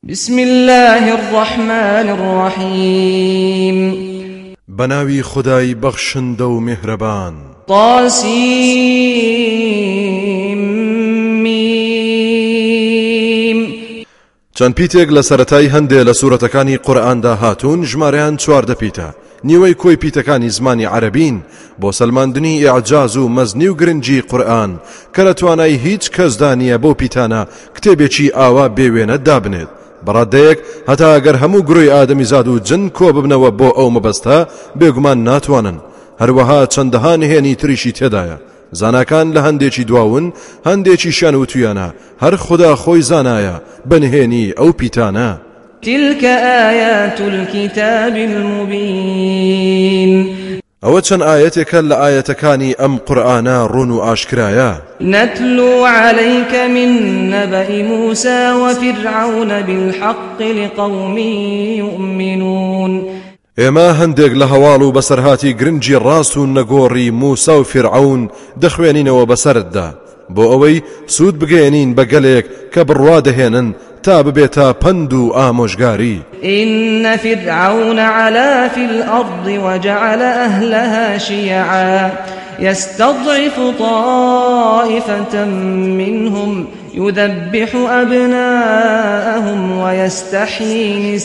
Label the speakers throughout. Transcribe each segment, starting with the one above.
Speaker 1: بسم الله الرحمن الرحيم
Speaker 2: بناوي خداي بخشند و مهربان
Speaker 1: طاسيم
Speaker 2: چەند پیتێک لە سەرەتای هەندێ لە سوورەتەکانی قورئاندا هاتوون ژمارەیان 14 پیتە نیوەی کۆی پیتەکانی زمانی عەرەبین بۆ سەلماندنی ئیعجاز و مەزنی و گرنگی قورئان کە لە توانای هیچ کەسدا نییە بۆ پیتانە کتێبێکی ئاوا بێوێنە دابنێت بەڕادەیەک هەتا ئەگەر هەموو گروی ئادەمیزاد و جن کۆ ببنەوە بۆ ئەو مەبەستە بێگومان ناتوانن هەروەها چەندەها نهێنی تریشی تێدایە زاناکان لە هەندێکی دواون هەندێکی شان و تویانە هەر خدا خۆی زانایە بنهێنی ئەو پیتانە
Speaker 1: تلك آيات الكتاب المبين
Speaker 2: ئەوە چەند ئاەتێکە لە ئاەتەکانی ئەم قورئانە ڕوون و ئاشکرایە
Speaker 1: نتلو عليك من نبأ موسى وفرعون بالحق لقوم يؤمنون
Speaker 2: ئێمە هەندێک لە هەواڵ و بەسەرهاتی گرنگی ڕاست و نەگۆڕی موسا و فرعون دەخوێنینەوە بەسەرتدا بۆ ئەوەی سوود بگەێنین بە گەلێک کە بڕوا دەهێنن تا ببێتە پند و ئامۆژگاری
Speaker 1: إن فرعون علا في الأرض وجعل أهلها شيعا يستضعف طائفة منهم يذبح أبناءهم ويستحيي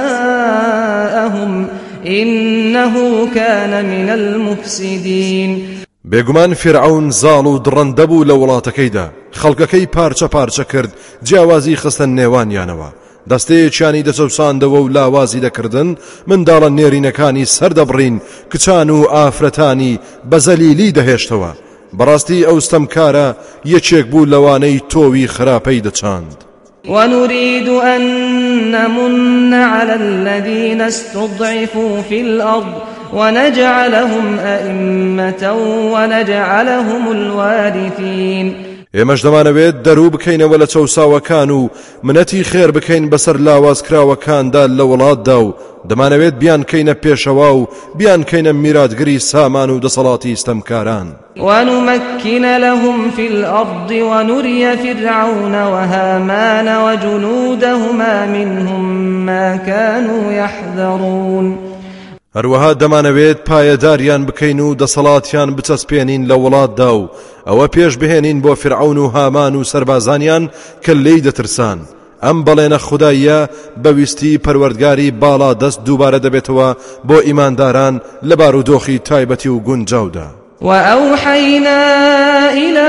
Speaker 1: نساءهم إنه كان من المفسدين
Speaker 2: بێگومان فرعون زاڵ و دڕەندە بوو لە وڵاتەکەیدا خەڵکەکەی پارچە پارچە کرد جیاوازی خستە نێوانیانەوە دەستەیەکیانی دەچەوساندەوە و لاوازی دەکردن منداڵە نێرینەکانی سەردەبڕین کچان و ئافرەتانی بە زەلیلی دەهێشتەوە بەڕاستی ئەو ستەمکارە یەکێک بوو لەوانەی تۆوی خراپەی دەچاند
Speaker 1: ونريد أن نمن على الذين استضعفوا في الأرض ونجعلهم أئمة ونجعلهم الوارثين
Speaker 2: ئێمەش دەمانەوێت دەروو بکەینەوە لە چەوساوەکان و منەتی خێر بکەین بەسەر لاوازکراوەکاندا لە وڵاتدا و دەمانەوێت بیان کەینە پێشەوا و بیان کەینە میراتگری سامان و دەسەڵاتی ستەمکاران
Speaker 1: ونمكن لهم في الأرض ونري فرعون وهامان وجنودهما منهم ما كانوا يحذرون
Speaker 2: هەروەها دەمانەوێت پایەداریان بکەین و دەسەڵاتیان بچەسپێنین لە وڵاتدا و ئەوە پێش بهێنین بۆ فرعون و هامان و سەربازانیان کە لێی دەترسان ئەم بەڵێنە خوداییە بەویستی پەروەردگاری باڵا دەست دووبارە دەبێتەوە بۆ ئیمانداران لە بارودۆخی تایبەتی و گونجاودا
Speaker 1: وأوحينا إلى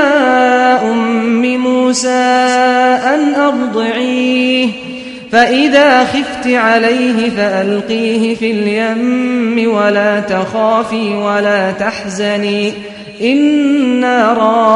Speaker 1: أم موسى أن أرضعيه فإذا خفت عليه فألقيه في اليم ولا تخافي ولا تحزني إنا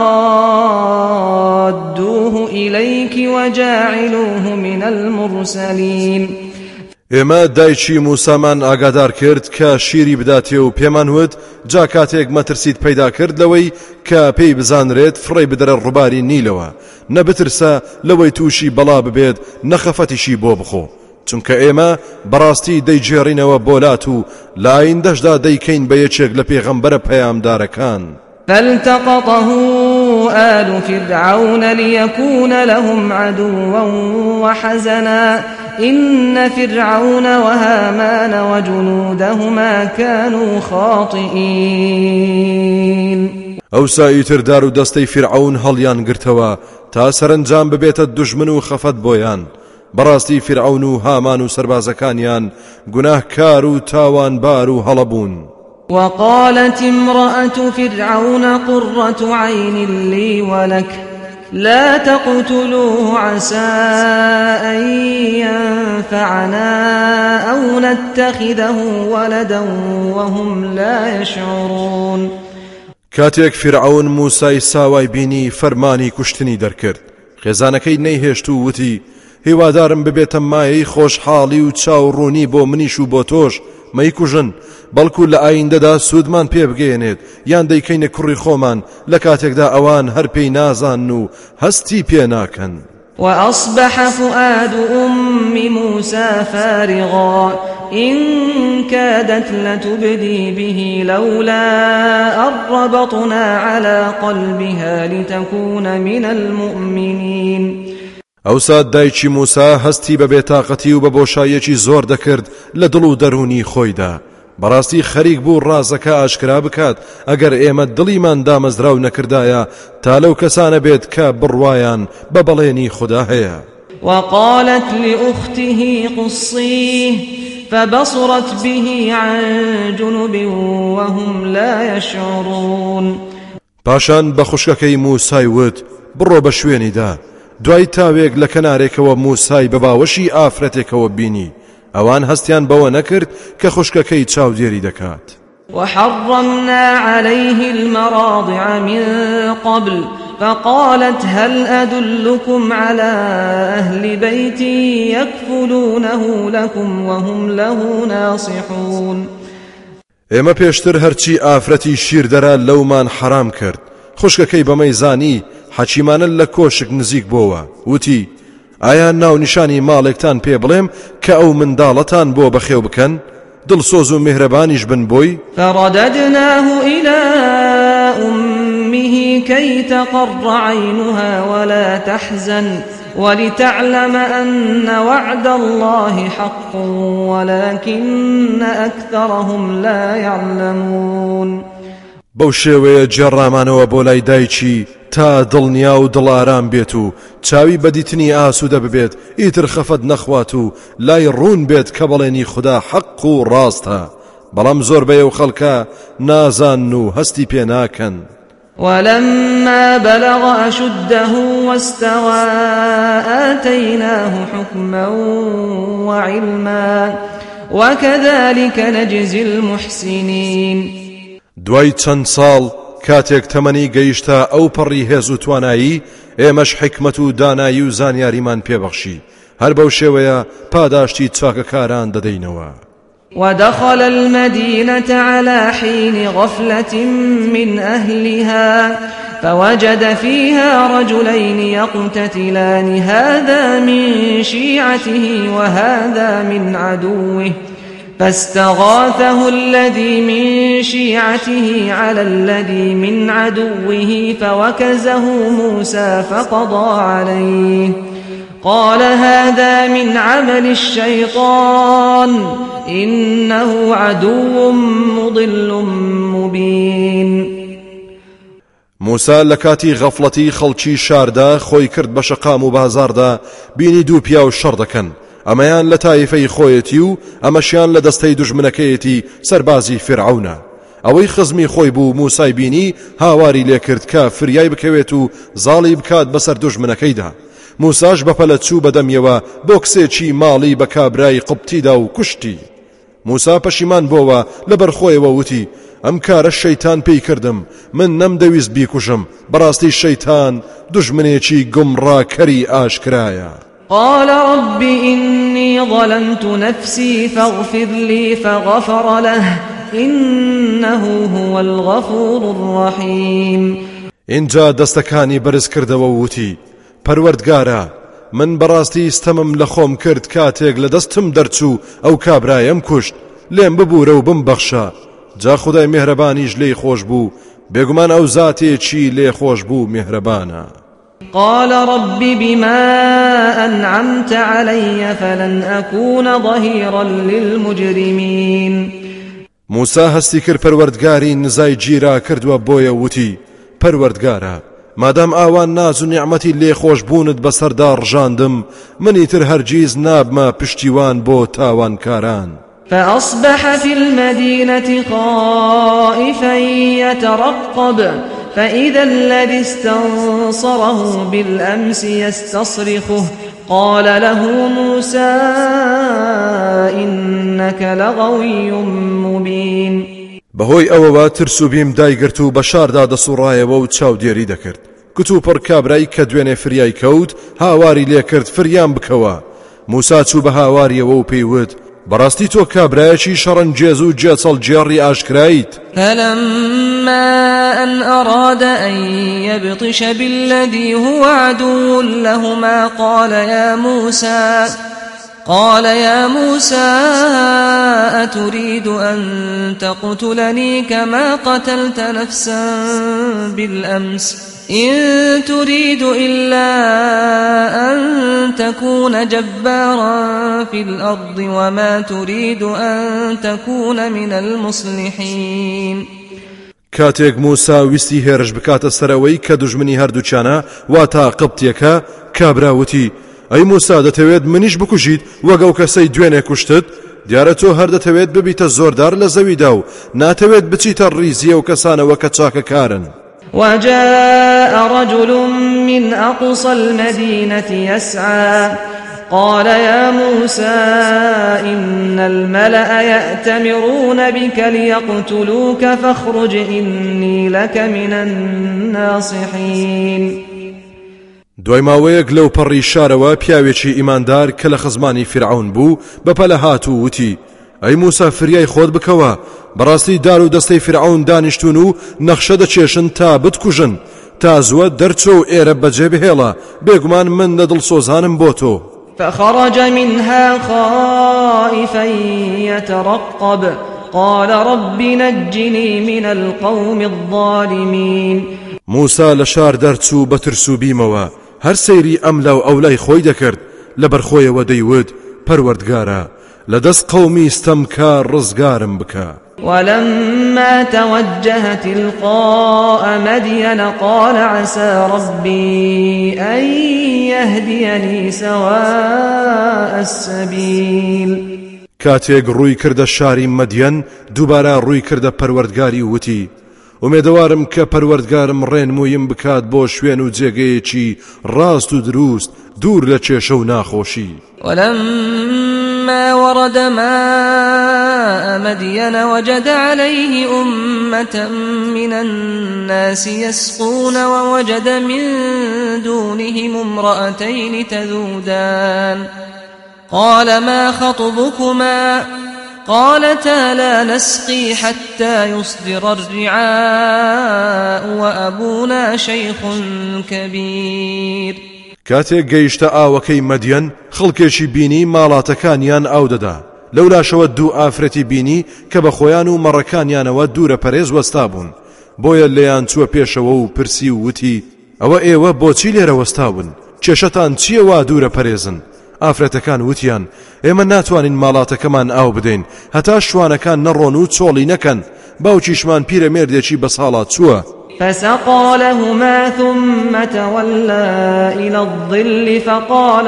Speaker 1: رادوه إليك وجاعلوه من المرسلين
Speaker 2: ئێمە دایکی موسامان ئاگادار کرد کە شیری بداتێ و پێمان وت جا کاتێک مەترسیت پەیدا کرد لەوەی کە پێی بزانرێت فڕێ بدەرە ڕووباری نیلەوە نەبترسە لەوەی تووشی بەڵا ببێت نەخەفەتیشی بۆ بخۆ چونکە ئێمە بەڕاستی دەیجێڕینەوە بۆلات و لایندەشدا دەیکەین بە یەکێک لە پێغەمبەرە پەیامدارەکان
Speaker 1: فالتقطه آل فرعون ليكون لهم عدوا وحزنا إن فرعون وهامان وجنودهما كانوا خاطئين
Speaker 2: ئەو ساییتر دار و دەستەی فرعون هەڵیان گرتەوە تا سەرنجام ببێتە دوژمن و خەفەت بۆیان بەڕاستی فرعون و هامان و سەربازەکانیان گوناهکار و تاوانبار و هەڵەبوون
Speaker 1: وقالت امرأة فرعون قرة عين لي ولك لا تقتلوه عسى أن ينفعنا أو نتخذه ولدا وهم لا يشعرون
Speaker 2: کاتێک فرعون موسای ساوای بینی فەرمانی کوشتنی دەرکرد خێزانەکەی نەیهێشت و وتی هیوادارم ببێتە مایەی خۆشحاڵی و چاوڕوونی بۆ منیش و بۆ تۆش مەیکوژن بەڵکو لە ئایندەدا سوودمان پێ بگەێنێت یان دەیکەینە کوڕی خۆمان لە کاتێکدا ئەوان هەر پێی نازان و هەستی پێ ناکەن
Speaker 1: وأصبح فؤاد أم موسى فارغا إن كادت لتبدي به لولا أن ربطنا على قلبها لتكون من المؤمنين
Speaker 2: ئەوسا دایکی موسا هەستی بە بێتاقەتی و بە بۆشایەکی زۆر دەکرد لە دڵ و دەرونی خۆیدا. بەڕاستی خەریک بوو ڕازەکە ئاشکرا بکات ئەگەر ئێمە دڵیمان دامەزراو نەکردایە تا لەو کەسانە بێت کە بڕوایان بە بەڵێنی خوددا هەیە.
Speaker 1: وقالت لأخته قصيه فبصرت به عن جنب وهم لا يشعرون.
Speaker 2: پاشان بە خوشکەکەی موسای وت بڕۆ بە شوێنیدا. دوای تاوێک لە کەنارێکەوە موسای بە باوەشی ئافرەتێکەوە بینی. ئەوان هەستیان بەوە نەکرد کە خوشکەکەی چاودێری دەکات.
Speaker 1: وحرمنا عليه المراضع من قبل فقالت هل أدلكم على أهل بيت يكفلونه لكم وهم له ناصحون.
Speaker 2: ئێمە پێشتر هەرچی ئافرەتی شیردەرە لەومان حرام کرد. خوشکەکەی بەمەی زانی حەکیمانە لە کۆشک نزیک بۆوە. وتی ئایا ناو نیشانی ماڵێکتان پێ بڵێم کە ئەو منداڵەتان بۆ بەخێو بکەن؟ دڵسۆز و میهرەبانیش بن بۆی.
Speaker 1: فرددناه إلى أمه كي تقر عينها ولا تحزن ولتعلم أن وعد الله حق ولكن أكثرهم لا يعلمون.
Speaker 2: بەو شێوەیە جێڕامانەوە بۆ لای دایکی تا دڵنیا و دڵارام بێت و چاوی بەدیتنی ئاسوودە ببێت ئیتر خەفەت نەخوات و لای ڕوون بێت کە بەڵێنی خوددا حەق و ڕاستە. بەڵام زۆربەی ئەو خەڵکە نازان و هەستی پێ ناکەن.
Speaker 1: ولما بلغ أشده واستوى آتيناه حكما وعلما وكذلك نجزي المحسنين.
Speaker 2: دوای چەند ساڵ کاتێک تەمەنی گەیشتە ئەو پەڕی هێز و توانایی ئێمەش حکمت و دانایی و زانیاریمان پێبەخشی. هەر بەو شێوەیە پاداشتی چاکەکاران دەدەینەوە.
Speaker 1: ودخل المدينة على حين غفلة من أهلها فوجد فيها رجلين يقتتلان هذا من شيعته وهذا من عدوه فاستغاثه الذي من شيعته على الذي من عدوه فوكزه موسى فقضى عليه قال هذا من عمل الشيطان إنه عدو مضل مبين.
Speaker 2: موسى لكاتي غفلتي خلچي شاردا خوي کرد بە شەقام و بازاردا بینی دوو پیا و شەڕ دەکەن. ئەمەیان لە تایفەی خۆیەتی و ئەمەشیان لە دەستەی دوژمنەکەیەتی سەربازی فرعونە. ئەوەی خزمی خۆی بوو موسای بینی هاواری لێکرد کە فریای بکەوێت و زاڵی بکات بەسەر دوژمنەکەیدا. موساش بەپەلە چوو بەدەمیەوە بۆ کسێکی ماڵی بە کابرای قوبتیدا و کوشتی. موسا پەشیمان بۆەوە لەبەر خۆیەوە وتی ئەم کارە شەیتان پێی کردم، من نەمدەویست بیکوژم، بەڕاستی شەیتان دوژمنێکی گومڕاکەری ئاشکرایە.
Speaker 1: قال رب إني ظلمت نفسي فاغفر لي فغفر له إنه هو الغفور الرحيم.
Speaker 2: اینجا دەستەکانی بەرز کردەوە وتی پەروەردگارە من بەڕاستی ستەمم لە خۆم کرد کاتێک لە دەستم دەرچوو ئەو کابرایم کوشت، لێم ببوورە و بمبەخشە. جا خودای میهرەبانیش لێی خۆش بوو، بێگومان ئەو زاتێکی لێ خۆش بوو میهرەبانە.
Speaker 1: قال رب بما أنعمت علي فلن أكون ظهيرا للمجرمين.
Speaker 2: موسى هەستی کرد پەروەردگاری نزای گیرا کردووە بۆیە وتی پەروەردگارە مادام ئاوان ناز و نیعمەتی لێ خۆش بوونت بەسەردا ڕژاندم، منیتر هەرگیز نابمە پشتیوان بۆ تاوانکاران.
Speaker 1: فأصبح في المدينة خائفا يترقب فإذا الذي استنصره بالأمس يستصرخه قال له موسى إنك لغوي مبين.
Speaker 2: بەهۆی ئەوەوە ترس و بیم دایگرت و بە شاردا دەسوڕایەوە و چاودێری دەکرد. کتو پڕ کابرای کە دوێنێ فریای کەوت هاواری لێ کرد فریان بکەوە. موسا چوو بە هاواریەوە و پێیوت بەڕاستی تۆ کابرایەکی شەڕەنجێز و جێچەڵ جێڕی ئاشکرایت.
Speaker 1: فلما أن أراد أن يبطش بالذي هو عدو لهما قال يا موسى أتريد أن تقتلني كما قتلت نفسا بالأمس إن تريد إلا أن تكون جبارا في الأرض وما تريد أن تكون من المصلحين.
Speaker 2: کاتێک موسا ویستی هێرش بکاتە سەرەوەی کە دوژمنی هەردووچانە واتا قبتیەکە، کابراوتی ئەی موسا دەتەوێت منیش بکوژیت وەک ئەو کەسەی دوێنێ کوشتت؟ دیارە تۆ هەر دەتەوێت ببیتە زۆردار لە زەویدا و ناتەوێت بچیتە ڕیزیە و کەسانەوە کە چاکەکارن.
Speaker 1: وجاء رجل من أقصى المدينة يسعى قال يا موسى إن الملأ يأتمرون بك ليقتلوك فاخرج إني لك من الناصحين.
Speaker 2: دوای ماوەیەک لەو پەڕی شارەوە پیاوێکی ئیماندار کە لە خزمانی فرعون بوو بەپەلە هات و وتی ئەی موسا فریای خۆت بکەوە، بەڕاستی دار و دەستەی فرعون دانیشتون و نەخشە دەچێشن تا بتکوژن، تا زووە دەرچۆ و ئێرە بەجێ بهێڵە، بێگومان من لە دڵسۆزانم بۆ تۆ.
Speaker 1: فخرج منها خائفا يترقب قال رب نجني من القوم الظالمين.
Speaker 2: موسا لە شار دەرچوو بە ترس و بیمەوە هەر سەیری ئەم لاو ئەولای خۆی دەکرد، لەبەر خۆیەوە دەیوت پەروەردگارە لە دەست قەومی ستەمکار ڕزگارم بکە.
Speaker 1: ولما توجه تلقاء مدين قال عسى ربي أن يهديني سواء السبيل.
Speaker 2: کاتێک ڕووی کردە شاری مەدیەن دووبارە ڕووی کردە پەروەردگاری وتی ومێدەوارم کە پەروەردگارم ڕێنموویم بکات بۆ شوێن و جێگەیەکی ڕاست و دروست دوور لە کێشە و ناخۆشی.
Speaker 1: ولما ورد ماء مدين وجد عليه أمة من الناس يسقون ووجد من دونهم امرأتين تذودان قال ما خطبكما قالتا لا نسقي حتى يصدر الرعاء وأبونا شيخ كبير.
Speaker 2: کاتێک گەیشتە ئاوەکەی مەدیەن خەڵکێکی بینی ماڵاتەکانیان ئاو دەدا، لەولاشەوە دوو ئافرەتی بینی کە بە خۆیان و مەڕەکانیانەوە دوورە پەرێز وەستا بوون، بۆیە لێیان چووە پێشەوە و پرسی و وتی ئەوە ئێوە بۆچی لێرە وەستا بوون؟ کێشەتان چییە وا دوورە پەرێزن؟ ئافرەتەکان وتیان ئێمە ناتوانین ماڵاتەکەمان ئاو بدەین هەتا شوانەکان نەڕۆن و چۆڵی نەکەن، باوکیشمان پیرەمێردێکی بە ساڵات چووە.
Speaker 1: فسقى لهما ثم تولى إلى الظل فقال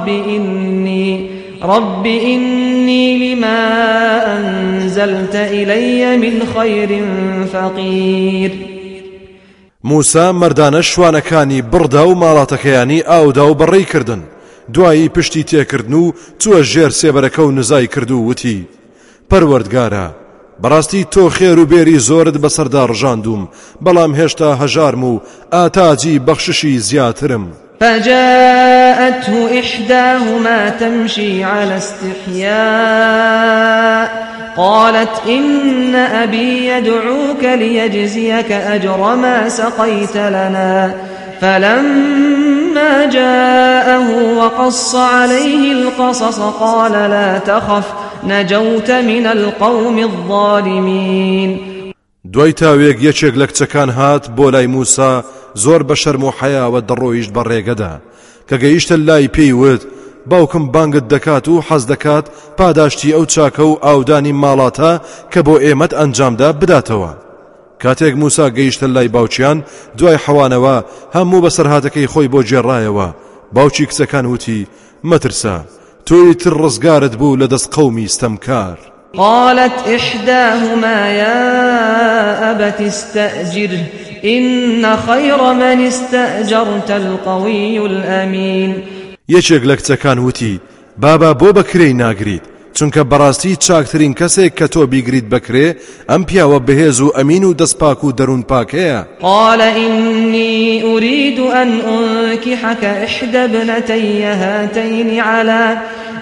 Speaker 1: رب إني لما أنزلت إلي من خير فقير.
Speaker 2: موسا مردانە شوانەکانی بڕدا و ماڵاتەکەیانی ئاودا و بەڕێی کردن، دوایی پشتی تێکردن و چووە ژێر سێبەرەکە و نزای کرد و وتی پەروەردگارە بەڕاستی تۆ خێر و بێری زۆرت بەسەردا ڕژاندوم، بەڵام هێشتا هەژارم و ئاتاجی بەخششی زیاترم.
Speaker 1: فجاءته إحداهما تمشي على استحياء قالت إن أبي يدعوك ليجزيك أجر ما سقيت لنا. فلما جاءه وقص عليه القصص قال لا تخف نجوت من القوم الظالمين.
Speaker 2: دوای تاوێک یەکێک لە کچەکان هات بۆ لای موسا زۆر بە شەرم و حەیاوە دەڕۆیشت بە ڕێگەدا، کە گەیشتە لای پێی وت باوکم بانگت دەکات و حەز دەکات پاداشتی ئەو چاکە و ئاودانی ماڵاتە کە بۆ ئێمەت ئەنجامدا بداتەوە. کاتێک موسا گەیشتە لای باوچیان دوای حەوانەوە هەموو بەسەرهاتەکەی خۆی بۆ جێڕایەوە، باوکی کچەکان وتی مەترسە تۆی تر ڕزگارت بوو لە دەست قەومی ستەمکار.
Speaker 1: قالت إحداهما يا أبت استأجره إن خير من استأجرت القوي الأمين.
Speaker 2: یەکێک لە کچەکان وتی بابا بۆ بەکرێی ناگریت، چونکە بەڕاستی چاکترین کەسێک کە تۆ بیگریت بکرێ ئەم پیاوە بەهێز و ئەمین و دەستپاک و دەروون پاکەیە.
Speaker 1: قال إني أريد أن أنكحك إحدى ابنتي هاتين على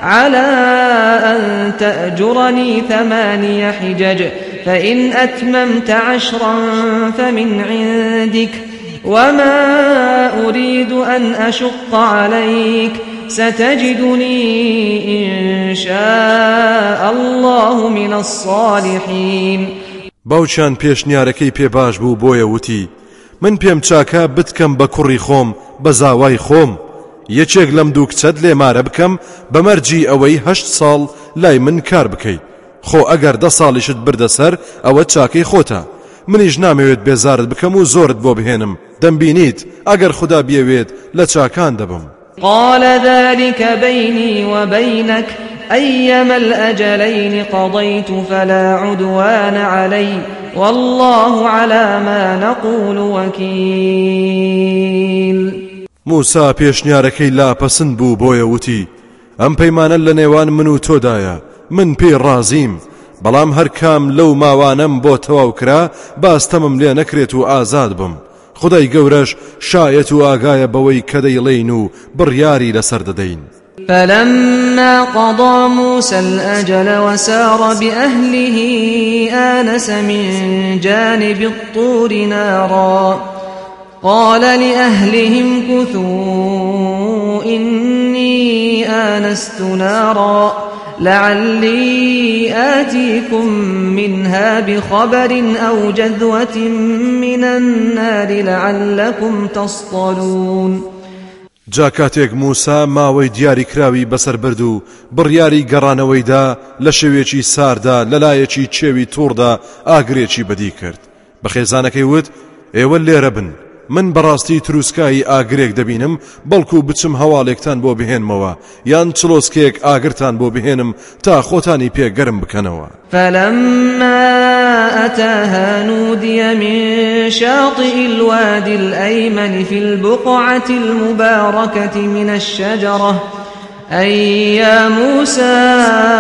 Speaker 1: أن تأجرني 8 حجج فإن أتممت 10 فمن عندك وما أريد أن أشق عليك ستجدني إن شاء الله من الصالحين.
Speaker 2: باوچان پێشنیارەکەی پێ باش بوو بۆیە وتی من پێم چاکە بتکەم بە کوڕی خۆم بە زاوای خۆم یەکێک لەم دوو کچەت لێمارە بکەم بە مەرجی ئەوەی 8 ساڵ لای من کار بکەیت خۆ ئەگەر 10 ساڵیشت بردەسەر ئەوە چاکەی خۆتە منیش نامەوێت بێزارت بکەم و زۆرت بۆ بهێنم دەمبینیت ئەگەر خوددا بیەوێت لە چاکان دەبم.
Speaker 1: قال ذلك بيني وبينك أيما الأجلين قضيت فلا عدوان علي والله على ما نقول وكيل.
Speaker 2: موسى پێشنیارەکەی لاپەسند بوو بۆیە وتی ئەم پەیمانە لە نێوان من و تۆدایە من پێی ڕازیم بەڵام هەر کام لەو ماوانەم بۆ تەواو کرا باستەمم لێ نەکرێت و ئازاد بم خدای گەورەش شایەت و ئاگایە بەوەی کە دەیڵێین و بڕیاری لەسەر دەدەین.
Speaker 1: فلما قضى موسى الأجل وسار بأهله آنس من جانب الطور نارا قال لأهلهم كثوا إني آنست نارا لعلي آتيكم منها بخبر أو جذوة من النار لعلكم تصطلون.
Speaker 2: جاکاتێک موسا ماوەی دیاری کراوی بەسەر برد و بڕیاری گەڕانەوەیدا لە شەوێکی ساردا لەلایەکی چێوی تووردا ئاگرێکی بەدی کرد بە خێزانەکەی وت ئێوە لێرە بن من بەڕاستی تروسکایی ئاگرێک دەبینم بەڵکو بچم هەواڵێکتان بۆ بهێنمەوە یان چلۆسکێک ئاگرتان بۆ بهێنم تا خۆتانی پێگەرم بکەنەوە.
Speaker 1: فلما أتاها نودي من شاطئ الوادي الأيمن في البقعة المباركة من الشجرة أي يا موسى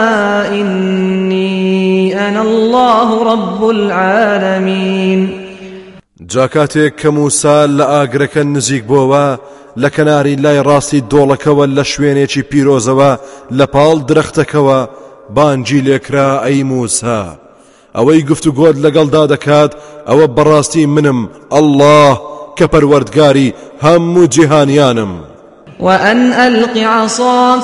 Speaker 1: إني أنا الله رب العالمين.
Speaker 2: جاکاتێک کە موسا لە ئاگرەکە نزیک بۆەوە لە کەناری لای ڕاستی دۆڵەکەوە لە شوێنێکی پیرۆزەوە لە پاڵ درەختەکەوە بانگی لێکرا ئەی موسا ئەوەی گفتوگۆت لەگەڵدا دەکات ئەوە بەڕاستی منم ئەڵڵاه کە پەروەردگاری هەموو جیهانیانم.
Speaker 1: وأن ألق عصاك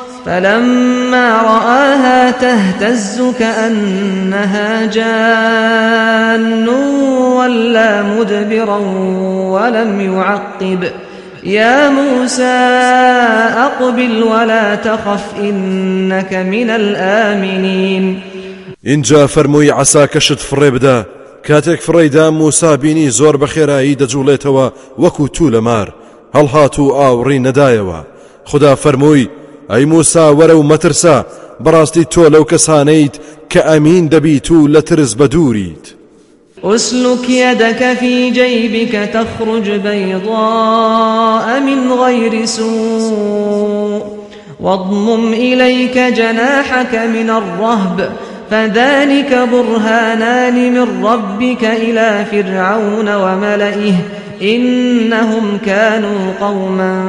Speaker 1: فلما رآها تهتز كأنها جان ولا مدبرا ولم يعقب يا موسى أقبل ولا تخف إنك من الآمنين.
Speaker 2: اینجا فەرمووی عەساکەشت فڕێ بدە کاتێک فڕێدا موسا بینی زۆر بەخێرایی دەجوڵێتەوە وەکو توو لە مار هەڵهات و ئاوڕی نەدایەوە خدا فەرمووی ئەی موسا وەرە و مەترسە بەڕاستی تۆ لەو کەسانەیت کە ئەمین دەبیت و لە ترس بە دووریت.
Speaker 1: أسلك يدك في جيبك تخرج بيضاء من غير سوء واضمم إليك جناحك من الرهب فذلك برهانان من ربك إلى فرعون وملئه إنهم كانوا قوما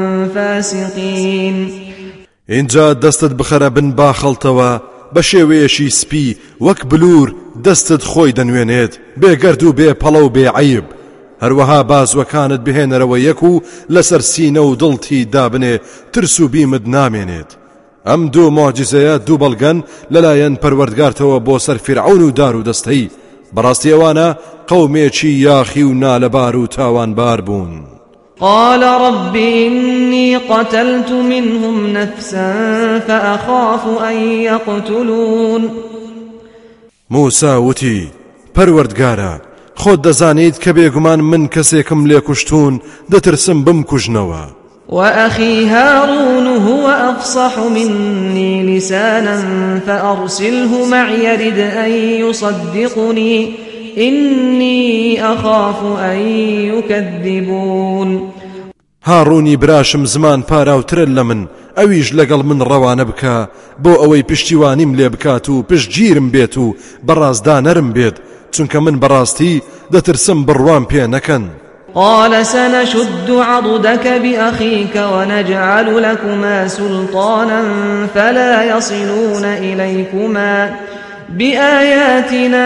Speaker 1: فاسقين.
Speaker 2: اینجا دەستت بخەرە بن باخەڵتەوە بە شێوەیەشی سپی وەک بلور دەستت خۆی دەنوێنێت بێگەرد و بێ پەڵە و بێ عیب هەروەها بازوەکانت بهێنەرەوە یەک و لەسەر سینە و دڵتی دابنێ ترس و بیمت نامێنێت. ئەم دوو مۆجیزەیە دوو بەڵگەن لەلایەن پەروەردگارتەوە بۆ سەر فیرعون و دار و دەستەی بەڕاستی ئەوانە قەومێکی یاخی و نالەبار و تاوانبار بوون.
Speaker 1: قال رب إني قتلت منهم نفسا فأخاف أن يقتلون.
Speaker 2: موسا وتی پەروەردگارە خۆت دەزانیت کە بێگومان من کەسێکم لێ کوشتون دەترسم بمکوژنەوە.
Speaker 1: وأخي هارون هو أفصح مني لسانا فأرسله معي يرد أن يصدقني إني أخاف أن يكذبون.
Speaker 2: هارونی براشم زمان پاراوترە لە من ئەویش لەگەڵ من ڕەوانە بکە بۆ ئەوەی پشتیوانیم لێ بکات و پشتگیرم بێت و بەڕازدانەرم بێت چونکە من بەڕاستی دەترسم بڕوام پێ نەکەن.
Speaker 1: قال سنشد عضدك بأخيك ونجعل لكما سلطانا فلا يصلون إليكما بآياتنا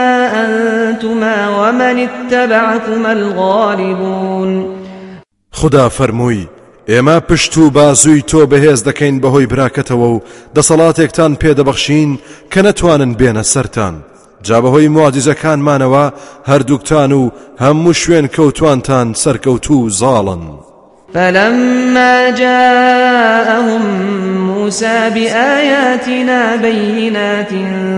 Speaker 1: أنتما ومن اتبعكما الغالبون.
Speaker 2: خدا فەرمووی ئێمە پشت و بازووی تۆ بەهێز دەکەین بەهۆی براکەتەوە و دەسەڵاتێکتان پێدەبەخشین کە نەتوانن بێنە سەرتان جا بەهۆی موعجزەکانمانەوە هەردووکتان و هەموو شوێن کەوتوانتان سەرکەوتوو زاڵن.
Speaker 1: فلما جاءهم موسى بآياتنا بينات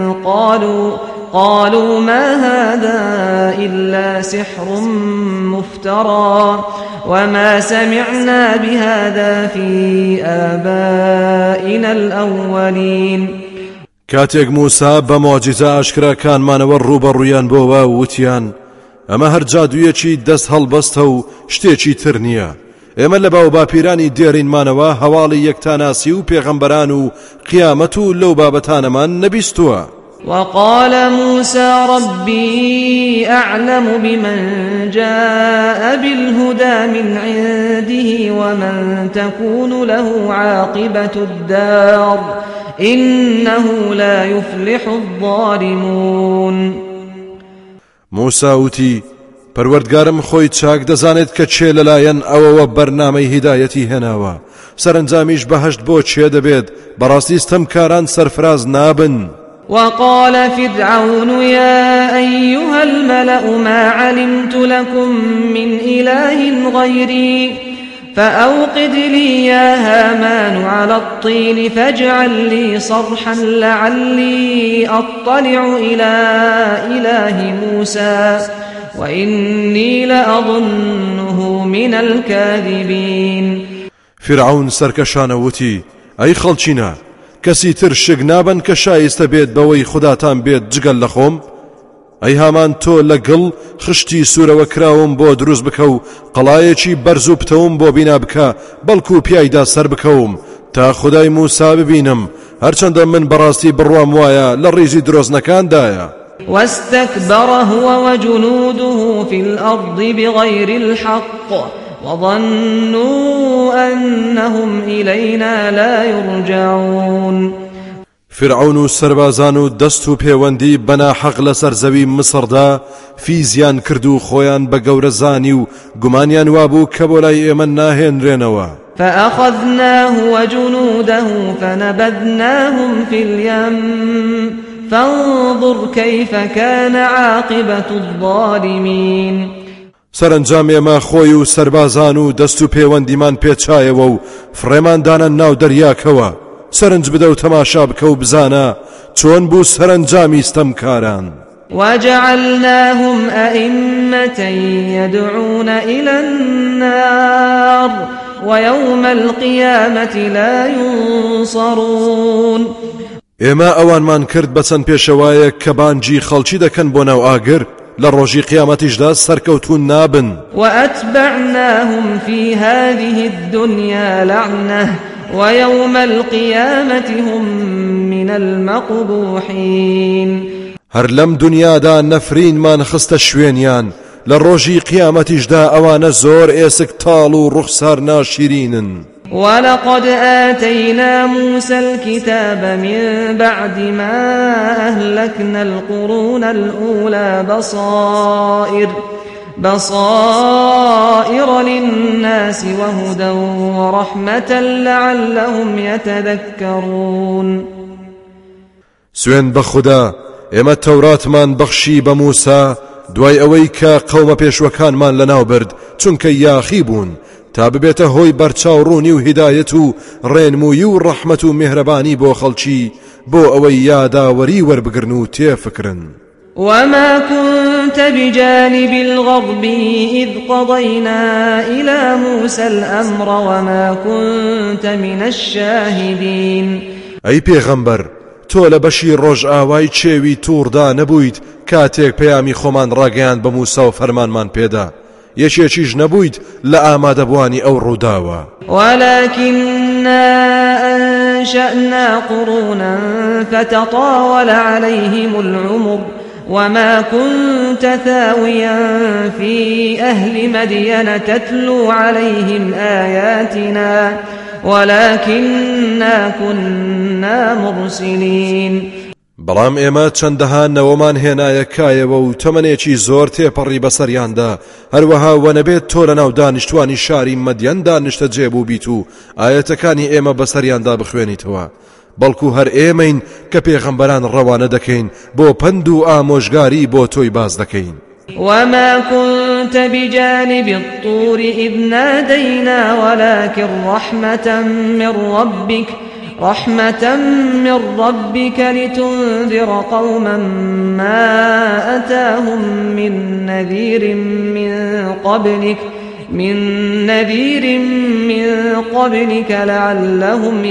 Speaker 1: قالوا ما هذا إلا سحر مفترى وما سمعنا بهذا في آبائنا الأولين.
Speaker 2: کاتێک موسا بە معجزە ئاشکراکانمانەوە ڕوبەڕوویان بۆەوە وتیان ئەمە هەر جادوویەکی دەست هەڵبەستە و شتێکی تر نییە. ئێمە لە باو باپیرانی دێڕینمانەوە هەواڵی یەکتاناسی و پێغەمبەران و قیامەت و لەو بابەتانەمان نەبیستووە.
Speaker 1: وقال موسى ربي أعلم بمن جاء بالهدى من عنده ومن تكون له عاقبة الدار إنه لا يفلح الظالمون.
Speaker 2: موسى وتی پەروەردگارم خۆی چاک دەزانێت کە چێ لەلایەن ئەوەوە بەرنامەی هیدایەتی هێناوە، سەرنجامیش بەهەشت بۆ چێ دەبێت، بەڕاستی ستەمکاران سەرفراز نابن.
Speaker 1: وقال فرعون يا أيها الملأ ما علمت لكم من إله غيري فأوقد لي يا هامان على الطين فاجعل لي صرحا لعلي أطلع إلى إله موسى وإني لأظنه من الكاذبين.
Speaker 2: فرعون سەرکەشانە وتی ئەی خەڵچینە کەسی تر شک نابن کە شایستە بێت بەوەی خوداتان بێت جگەل لە خۆم. ئەی هامان تۆ لەگەڵ خشتی سوورەوە کراوم بۆ دروست بکە و قەڵایەکی بەرز و پتەوم بۆ بینا بکە بەڵکو پیایدا سەر بکەوم تا خودای موسا ببینم، هەرچەندە من بەڕاستی بڕوام وایە لە ڕیزی درۆزنەکاندایە.
Speaker 1: واستكبر هو وجنوده في الأرض بغير الحق وظنوا أنهم إلينا لا يرجعون.
Speaker 2: فرعون و سربازان و دەست و پەیوەندی بەناحەق لەسەر زەوی مسڕدا فیزیان کرد و خۆیان بە گەورەزانی و گومانیان وابوو کە بۆ لای ئێمە ناهێنرێنەوە.
Speaker 1: فأخذناه وجنوده فنبذناهم في اليم فانظر كيف كان عاقبة الظالمين.
Speaker 2: سەرنجام ئێمە خۆی و سەربازان و دەست و پەیوەندیمان پێچایەوە و فڕێماندانە ناو دەریاکەوە. سەرنج بدە و تەماشا بکە و بزانە چۆن بوو سەرنجامی ستەمکاران.
Speaker 1: وجعلناهم أئمة يدعون إلى النار ويوم القيامة لا ينصرون.
Speaker 2: ئێمە ئەوانمان کرد بە چەند پێشەوایە کە بانگی خەڵکی دەکەن بۆ ناو ئاگر، لە ڕۆژی قیامەتیشدا سەرکەوتون نابن.
Speaker 1: وأتبعناهم في هذه الدنيا لعنة ويوم القيامة هم من المقبوحين.
Speaker 2: هەر لەم دنیادا نەفرینمان خستە شوێنیان، لە ڕۆژی قیامەتیشدا ئەوانە زۆر ئێسک تاڵ و ڕوخسار ناشرینن.
Speaker 1: ولقد آتينا موسى الكتاب من بعد ما أهلكنا القرون الأولى بصائر للناس وهدى ورحمة لعلهم يتذكرون.
Speaker 2: سوێن بە خوددا ئێمە تەوراتمان بەخشی بە موسا دوای ئەوەی کە قەومە پێشوەکانمان لەناو برد چونکە یاخی بوون تا ببێتە هۆی بەرچاوڕوونی و هیدایەت و ڕێنمووی و ڕەحمەت و میهرەبانی بۆ خەڵکی بۆ ئەوەی یاداوەری وەربگرن و تێفکرن.
Speaker 1: وما كنت بجانب الغرب إذ قضينا إلى موسى الأمر وما كنت من الشاهدين.
Speaker 2: أي پیغمبر تۆ لە بەشی ڕۆژ ئاوای چێوی تووردا نەبوویت کاتێک پەیامی خۆمان ڕاگەیاند بە موسا و فەرمانمان پێدا، یەکێکیش نەبوویت لە ئامادەبوانی ئەو ڕووداوە.
Speaker 1: ولكننا أنشأنا قرونا فتطاول عليهم العمر وما كنت ثاويا في أهل مدين تتلو عليهم آياتنا ولكننا كنا مرسلين.
Speaker 2: بەڵام ئێمە چەندەها نەوەمان هێنایە کایەوە و تەمەنێکی زۆر تێپەڕی بەسەریاندا، هەروەها وەنەبێت تۆ لە ناو دانیشتوانی شاری مەدیەن دانیشتە جێبوو بیت و ئاەتەکانی ئێمە بەسەریاندا بخوێنیتەوە، بەڵکو هەر ئێمەین کە پێغەمبەران ڕەوانە دەکەین بۆ پند و ئامۆژگاری بۆ تۆی باز دەکەین.
Speaker 1: وما كنت بجانب الطور إذ نادينا ولكن رحمة من ربك لتنذر قوما ما أتاهم من نذير من قبلك لعلهم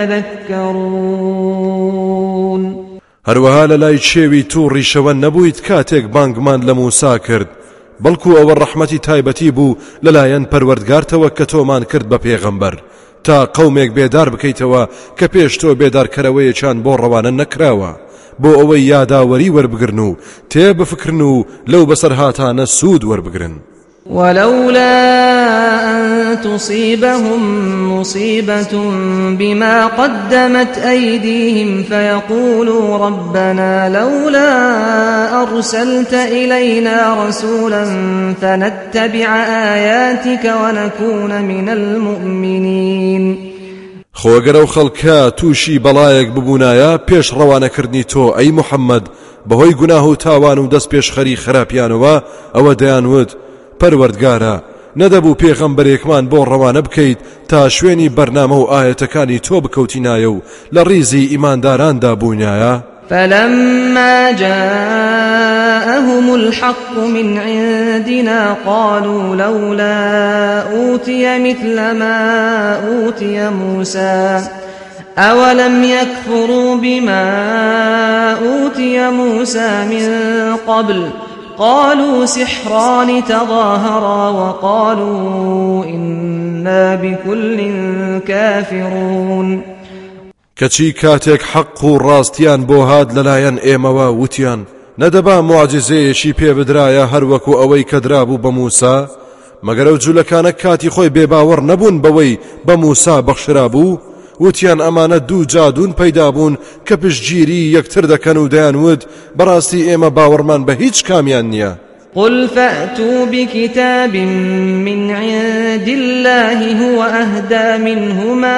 Speaker 1: يتذكرون.
Speaker 2: هەروەها لە لای شێوی تووڕی شەوە نەبوویت کاتێک بانگمان لە موسا کرد، بەڵکو ئەوە ڕەحمەتی تایبەتی بوو لەلایەن پەروەردگارتەوە کە تۆمان کرد بە پێغەمبەر تا قەومێک بێدار بکەیتەوە کە پێش تۆ بێدارکەرەوەیەکیان بۆ ڕەوانە نەکراوە، بۆ ئەوەی یاداوەری وەربگرن و تێبفکرن و لەو بەسەر هاتانە سوود وەربگرن.
Speaker 1: ولولا أن تصيبهم مصيبة بما قدمت أيديهم فيقولوا ربنا لولا أرسلت إلينا رسولا فنتبع آياتك ونكون من المؤمنين.
Speaker 2: خۆگەرە و خەڵکە تووشی بەڵایەک ببوونایە پێش ڕەوانەکردنی تۆ ئەی موحەممەد بەهۆی گوناه و تاوان و دەست پێشخەری خراپیانەوە ئەوە دەیانوت پەروەردگارە نەدەبوو پێغەمبەرێکمان بۆ ڕەوانە بکەیت تا شوێنی بەرنامە و ئاەتەکانی تۆ بکەوتینایە و لە ڕیزی ئیمانداراندا بوونایە.
Speaker 1: فلما جاءهم الحق من عندنا قالوا لولا أوتي مثل ما أوتي موسى أولم يكفروا بما أوتي موسى من قبل قالوا سحران تظاهرا وقالوا إنا بكل كافرون.
Speaker 2: کەچی کاتێک حەق و ڕاستیان بۆ هات لەلایەن ئێمەوە وتیان نەدەبا معجزەیەکی پێ بدرایە هەروەکو ئەوەی کە درابوو بە موسا، مەگەر ئەو جوولەکانە کاتی خۆی بێباوەڕ نەبوون بەوەی بە موسا بەخشرا بوو، وتیان ئەمانە دوو جادوون پەیدا بوون کە پشتگیری یەکتر دەکەن و دەیانوت بەڕاستی ئێمە باوەڕمان بە هیچ کامیان نییە.
Speaker 1: قل فأتوا بكتاب من عند الله هو أهدى منهما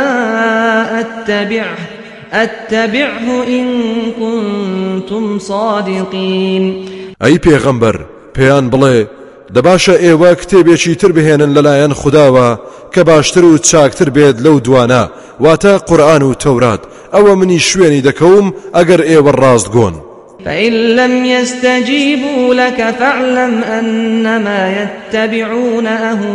Speaker 1: أتبعه إن كنتم صادقين.
Speaker 2: أي پیغمبر پیان بڵێ دەباشە ئێوە کتێبێکی تر بهێنن لەلایەن خودداوە کە باشتر و چاکتر بێت لەو دوانە، واتە قورئان و تەورات، ئەوە منی شوێنی دەکەوم ئەگەر ئێوە ڕاستگۆن.
Speaker 1: فإن لم يستجيبوا لك فاعلم أنما يتبعون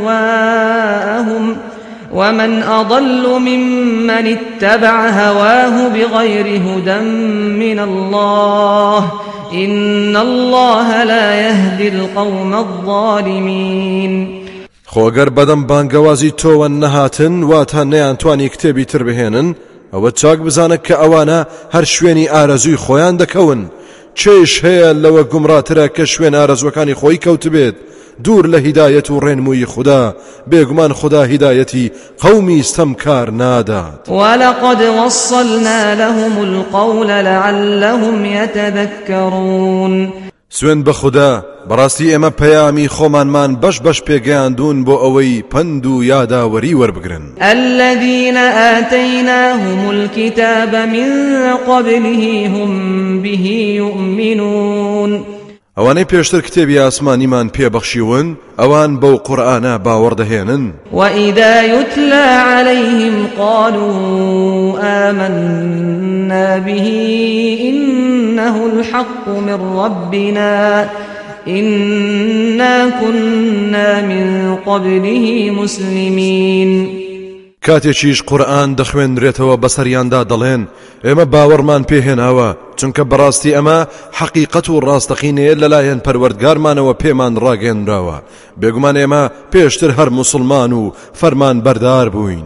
Speaker 1: أهواءهم ومن أضل ممن اتبع هواه بغير هدى من الله إن الله لا يهدي القوم الظالمين.
Speaker 2: خۆگەر بەدەم بانگەوازی تۆوە نەهاتن واتە نەیانتوانی کتێبی تر بهێنن، ئەوە چاک بزانە کە ئەوانە هەر شوێنی ئارەزووی خۆیان دەکەون. چێش هەیە لەوە گومڕاترە کە شوێن ئارەزوەکانی خۆی کەوت بێت دوور لە هیدایەت و ڕێنمووی خوددا، بێگومان خوددا هیدایەتی قەومی ستەمکار نادات.
Speaker 1: ولقد وصلنا لهم القول لعلهم يتذكرون.
Speaker 2: سوێن بە خوددا بەڕاستی ئێمە پەیامی خۆمانمان بەش بەش پێگەیاندون بۆ ئەوەی پند و یاداوەری وەربگرن.
Speaker 1: الذين آتيناهم الكتاب من قبله هم به يؤمنون.
Speaker 2: ئەوانەی پێشتر کتێبی ئاسمانیمان پێبەخشیون ئەوان بەو قورئانە باوەڕدەهێنن.
Speaker 1: وإذا يتلى عليهم قالوا آمنا به إنه الحق من ربنا إنا كنا من قبله مسلمين.
Speaker 2: کاتێکیش قورئان دەخوێنرێتەوە بەسەریاندا دەڵێن ئێمە باوەڕمان پێهێناوە چونکە بەڕاستی ئەمە حەقیقەت و ڕاستەقینەیە لەلایەن پەروەردگارمانەوە پێمان ڕاگەێنراوە، بێگومان ئێمە پێشتر هەر موسڵمان و فەرمان بەردار بووین.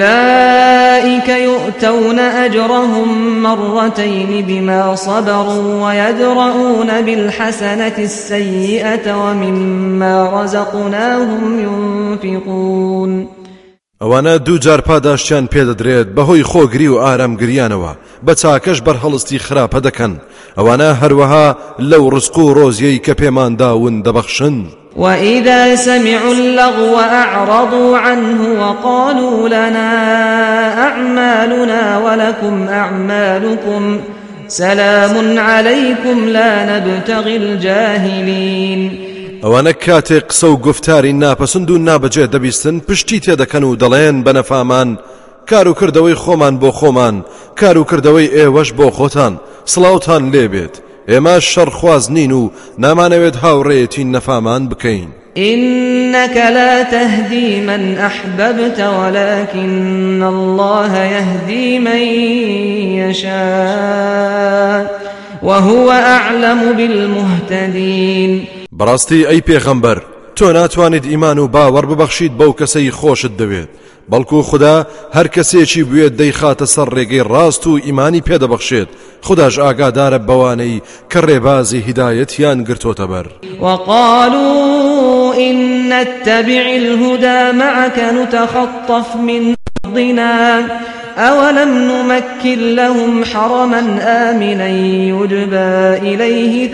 Speaker 1: أولئك يؤتون أجرهم مرتين بما صبروا ويدرؤون بالحسنة السيئة ومما رزقناهم ينفقون.
Speaker 2: ئەوانە دوو جار پاداشتیان پێدەدرێت بەهۆی خۆگری و ئارامگریانەوە، بە چاکەش بەرهەڵستی خراپە دەکەن. ئەوانە هەروەها لەو ڕزق و ڕۆزیەی کە پێمان داون دەبەخشن.
Speaker 1: وإذا سمعوا اللغو أعرضوا عنه وقالوا لنا أعمالنا ولكم أعمالكم سلام عليكم لا نبتغي الجاهلين.
Speaker 2: ئەوانە کاتێک قسە و گفتاری ناپەسند و نابەجێ دەبیستن پشتی تێدەکەن و دەڵێن بە نەفامان کار و کردەوەی خۆمان بۆ خۆمان کار و کردەوەی ئێوەش بۆ خۆتان سڵاوتان لێبێت ئێمە شەڕخواز نین و نامانەوێت هاوڕێیەتی نەفامان بکەین.
Speaker 1: إنك لا تهدي من أحببت ولكن الله يهدي من يشاء وهو أعلم بالمهتدين.
Speaker 2: بەڕاستی ئەی پێغەمبەر تۆ ناتوانیت ئیمان و باوەڕ ببەخشیت بەو کەسەی خۆشت دەوێت بەڵکو خدا هەر کەسێکی بوێت دەیخاتە سەر ڕێگەی ڕاست و ئیمانی پێدەبەخشێت خداش ئاگادارە بەوانەی کە ڕێبازی هیدایەتیان گرتۆتە بەر.
Speaker 1: وقالوا إن نتبع الهدى معك نتخطف من أرضنا أولم نمكن لهم حرما آمنا يجبى إليه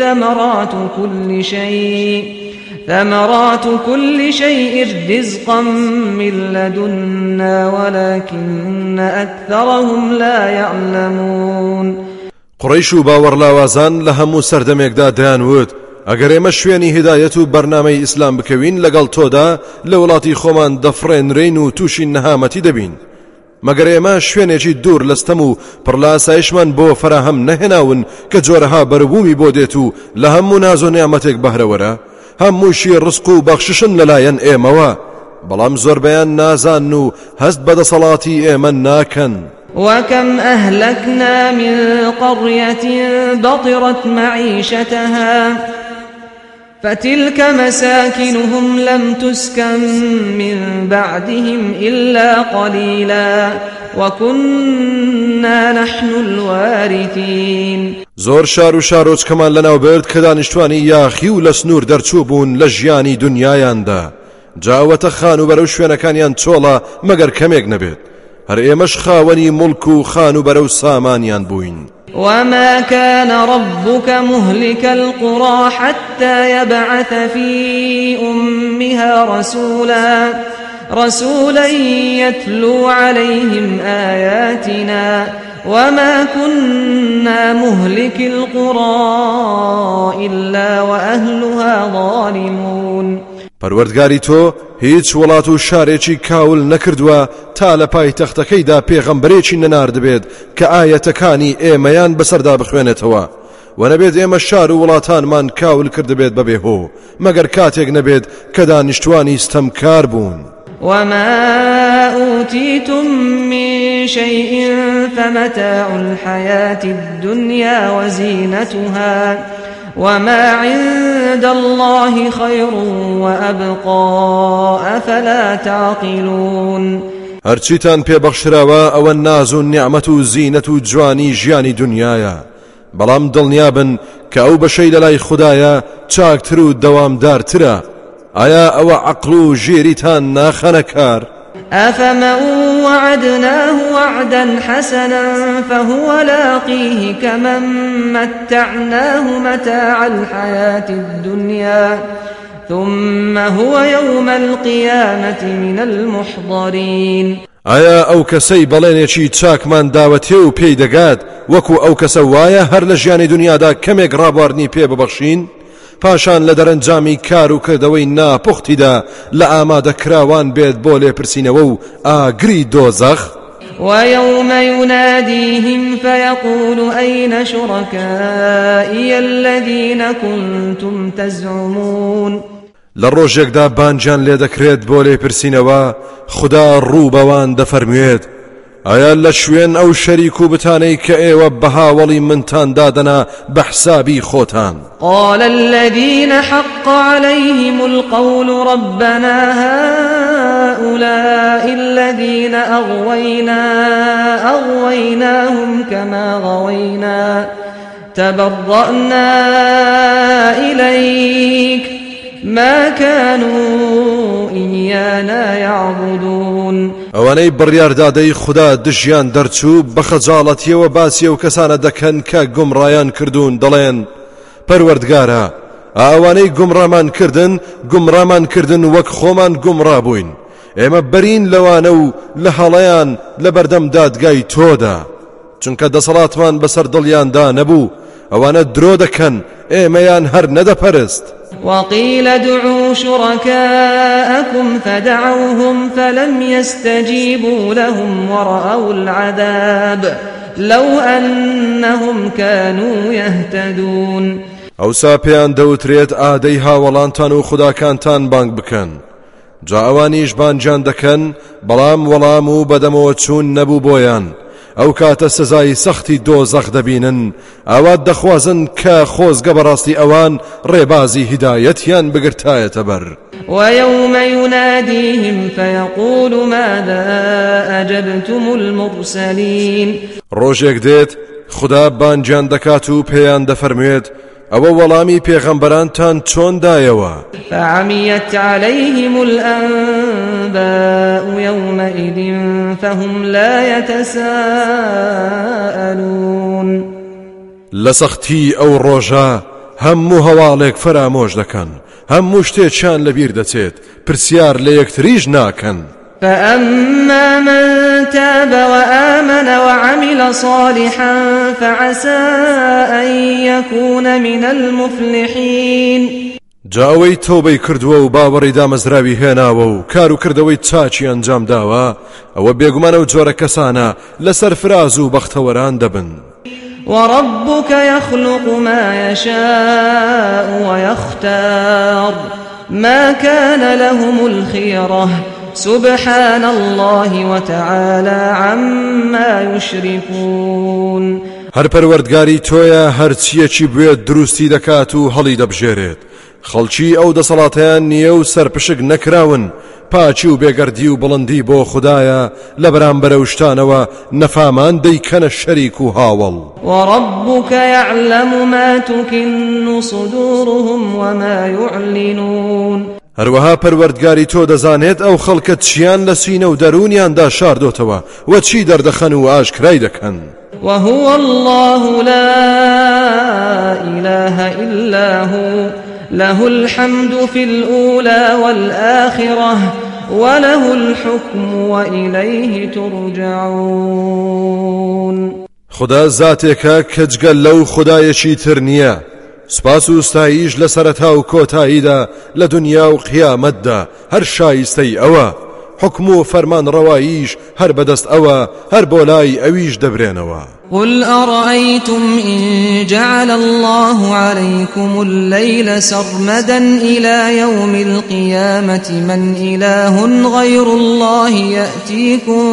Speaker 1: ثمرات كل شيء رزقا من لدنا ولكن أكثرهم لا يعلمون.
Speaker 2: قڕیش و باوەڕلاوازان لە هەموو سەردەمێکدا دەیانوت ئەگەر ئێمە شوێنی هیدایەت و بەرنامەی ئیسلام بکەوین لەگەڵ تۆدا لە وڵاتی خۆمان دەفڕێنرین و تووشی نەهامەتی دەبین مەگەر ئێمە شوێنێکی دوور لەستەم و پڕ لە ئاسایشمان بۆ فراهەم نەهێناون کە جۆرەها بەربوومی بۆ دێت و لە هەموو ناز و نیعمەتێک بەهرەوەرە هەمووشی ڕزق و بەخششن لەلایەن ئێمەوە بەڵام زۆربەیان نازان و هەست بەدەسەڵاتی ئێمە ناکەن.
Speaker 1: وكم أهلكنا من قرية بطرت معيشتها فتلك مساكنهم لم تسكن من بعدهم إلا قليلا وكنا نحن الوارثين.
Speaker 2: زۆر شار و شارۆچکەمان لەناو برد کە دانیشتوانی یاخی و لە سنوور دەرچوو بوون لە ژیانی دنیایاندا جاوەتە خان و بەرەو شوێنەکانیان چۆڵە مەگەر کەمێک نەبێت هەر ئێمەش خاوەنی مڵک و خان و بەرەو سامانیان بووین.
Speaker 1: وما كان ربك مهلك القرى حتى يبعث في أمها رسولا يتلو عليهم آياتنا وما كنا مهلك القرى إلا وأهلها ظالمون.
Speaker 2: پەروەردگاری تۆ هیچ وڵات و شارێکی کاول نەکردووە تا لە پای تەختەکەیدا پێغەمبەرێکی نەناردبێت کە ئایەتەکانی ئێمەیان بەسەردا بخوێنێتەوە و نەبێت ئێمە شار و وڵاتانمان کاول کردبێت بەبێ هۆ مەگەر کاتێک نەبێت کە دانیشتوانی ستەمکار بوون.
Speaker 1: وما أوتيتم من شيء فمتاع الحياة الدنيا وزينتها وما عند الله خير وأبقى أفلا تعقلون.
Speaker 2: هەرچیتان پێبەخشراوە ئەوە ناز و نیعمەت و زینەت و جوانی ژیانی دنیایە بەڵام دڵنیابن کە ئەو بەشەی لەلای خوددایە چاکتر و دەوامدارترە. ئایا ئەوە عەقڵ و ژێریتان ناخەنە کار؟
Speaker 1: أفمن وعدناه وعدا حسنا فهو لاقيه كمن متعناه متاع الحياة الدنيا ثم هو يوم القيامة من المحضرين.
Speaker 2: ئایا ئەو کەسەی بەڵێنێکی چاکمان داوەتێ و پێی دەگات وەکو ئەو کەسە وایە هەر لە ژیانی دنیادا کەمێک ڕابواردنی پێ ببەخشین پاشان لە دەرەنجامی کار و کردەوەی ناپوختیدا لە ئامادەکراوان بێت بۆ لێپرسینەوە و ئاگری دۆزەخ.
Speaker 1: ويوم يناديهم فيقول أين شركائي الذين كنتم تزعمون.
Speaker 2: لە ڕۆژێکدا بانجان لێ دەکرێت بۆ لێپرسینەوە خدا ڕوو بەوان دەفەرموێت ئایا لە شوێن ئەو شەریک و بتانەی کە ئێوە بە هاوڵی منتان دادەنا بە حسابی خۆتان.
Speaker 1: قال الذين حق عليهم القول ربنا هؤلاء الذين أغويناهم كما غوينا تبرأنا إليك ما كانوا إيانا يعبدون.
Speaker 2: ئەوانەی بڕیاردادەی خدا دژیان دەرچوو بە خەجاڵەتیەوە باسی ئەو کەسانە دەکەن کە گومڕایان کردوون دەڵێن پەروەردگارە ئەوانەی گومڕامان کردن وەک خۆمان گومڕا بووین ئێمە بەرین لەوانە و لە هەڵەیان لە بەردەم دادگای تۆدا چونکە دەسەڵاتمان بەسەر دڵیاندا نەبوو ئەوانە درۆ دەکەن ئێمەیان هەر نەدەپەرست
Speaker 1: وقيل ادعوا شركاءكم فدعوهم فلم يستجيبوا لهم ورأوا العذاب لو أنهم كانوا يهتدون
Speaker 2: ئەوسا پێیان دەوترێت ئادەی هاوەڵانتان و خوداکانتان بانگ بکەن جا ئەوانیش بانجان دەکەن بەڵام وەڵام و بەدەمەوە چوون نەبوو بۆیان ئەو کاتە سزای سەختی دۆزەخ دەبینن ئەوە دەخوازن کە خۆزگە بەڕاستی ئەوان ڕێبازی هیدایەتیان بگرتایەتە بەر
Speaker 1: ويوم يناديهم فيقول ماذا أجبتم المرسلين
Speaker 2: ڕۆژێک دێت خدا بانجان دەکات و پێیان دەفەرموێت ئەوە وەڵامی پێغەمبەرانتان چۆن دایەوە
Speaker 1: فعميت عليهم الأنباء يومئذ فهم لا يتساءلون
Speaker 2: لسختی ئەو ڕۆژە هەموو هەواڵێک فرامۆش دەکەن هەموو شتێکیان لەبیر دەچێت پرسیار لە یەکتریش ناکەن
Speaker 1: فأما من تاب وآمن وعمل صالحا فعسى أن يكون من المفلحين
Speaker 2: جاوەی تۆبەی کردووە و باوەڕی دامەزراوی هێناوە و کار و کردەوەی چاچی ئەنجام داوە ئەوە بێگومانە و جۆرە کەسانە لەسەر فراز و بەختەوەران دەبن
Speaker 1: وربك يخلق ما يشاء ويختار ما كان لهم الخيرة سبحان الله وتعالى عما يشركون
Speaker 2: هەر پەروەردگاری تۆیە هەرچیەکی بوێت دروستی دەکات و هەڵی دەبژێرێت خەڵکی ئەو دەسەڵاتیان نییە و سەرپشک نەکراون پاچی و بێگەردی و بڵندی بۆ خوددایە لە بەرامبەرە وشتانەوە نەفامان دەیکەنە شەریک و هاوڵ
Speaker 1: وربك يعلم ما تكن صدورهم وما يعلنون
Speaker 2: هەروەها پەروەردگاری تۆ دەزانێت ئەو خەڵکە چیان لە سینە و دەرونیاندا شاردۆتەوە و چی دەردەخەن و ئاشکرای دەکەن
Speaker 1: وهو الله لا إله إلا هو له الحمد في الأولى والآخرة وله الحكم وإليه ترجعون
Speaker 2: خدا ذاتێکە کە جگەل لەو خدایەکی تر نییە سپاس و ستایش لە سەرەتا و کۆتاییدا لە دنیا و قیامەتدا هەر شایستەی ئەوە حکم و فەرمان ڕەواییش هەر بەدەست ئەوە هەر بۆ لای ئەویش دەبرێنەوە
Speaker 1: قل أرأيتم إن جعل الله عليكم الليل سرمدا إلى يوم القيامة من إله غير الله يأتيكم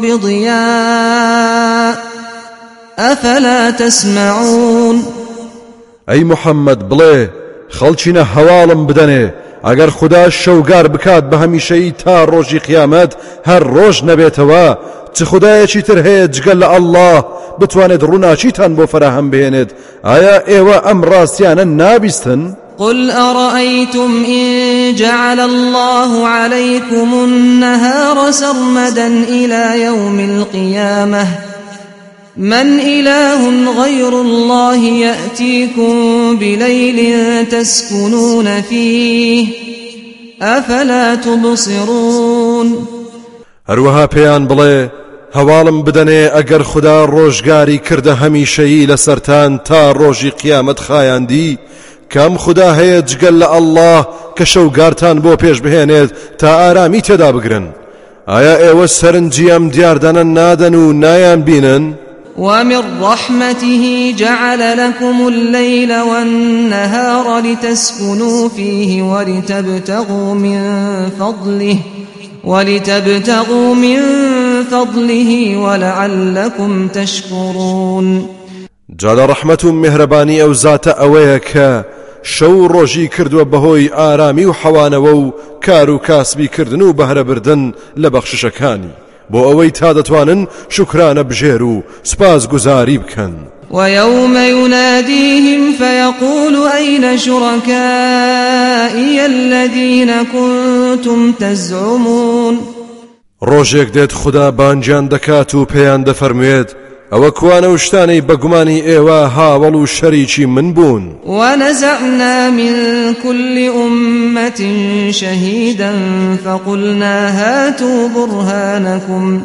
Speaker 1: بضياء أفلا تسمعون
Speaker 2: ئەی محەممەد بڵێ خەڵچینە هەواڵم بدەنێ ئەگەر خدا شەوگار بکات بە هەمیشەی تا ڕۆژی قیامەت هەر ڕۆژ نەبێتەوە چ خدایەکی تر هەیە جگەل لە ئەڵڵاه بتوانێت ڕووناچیتان بۆ فراهەم بهێنێت ئایا ئێوە ئەم ڕاستیانە نابیستن؟
Speaker 1: قل أرأيتم إن جعل الله عليكم النهار سرمدا إلى يوم القيامة من إله غير الله يأتيكم بليل تسكنون فيه أفلا تبصرون
Speaker 2: هەروەها پێیان بڵێ هەواڵم بدەنێ ئەگەر خدا ڕۆژگاری کردە هەمیشەیی لەسەرتان تا ڕۆژی قیامەت خایاندی کەم خدا هەیە جگەل لە ئەڵڵاه کە شەوگارتان بۆ پێش بهێنێت تا ئارامی تێدا بگرن ئایا ئێوە سەرنجی ئەم دیاردانە نادەن و نایان بینن؟
Speaker 1: ومن رحمته جعل لكم الليل والنهار لتسكنوا فيه ولتبتغوا من فضله ولعلكم تشكرون
Speaker 2: جال رحمة مهرباني أو ذات أويك شو ڕۆژی کردووە بەهۆی ئارامی و حەوانەوە و کار و کاسبی کردن و بەهرە بردن لە بەخششەکانی بۆ ئەوەی تا دەتوانن شکرانە بژێر و سپاس گوزاری بکەن
Speaker 1: ويوم يناديهم فيقول أين شركائي الذين كنتم تزعمون
Speaker 2: ڕۆژێک دێت خدا بانجان دەکات و پێیان دەفەرموێت ئەوە کوانە و شتانەی بە گومانی ئێوە هاوڵ و شەریکی من بوون.
Speaker 1: ونزعنا من كل أمة شهيدا فقلنا هاتوا برهانكم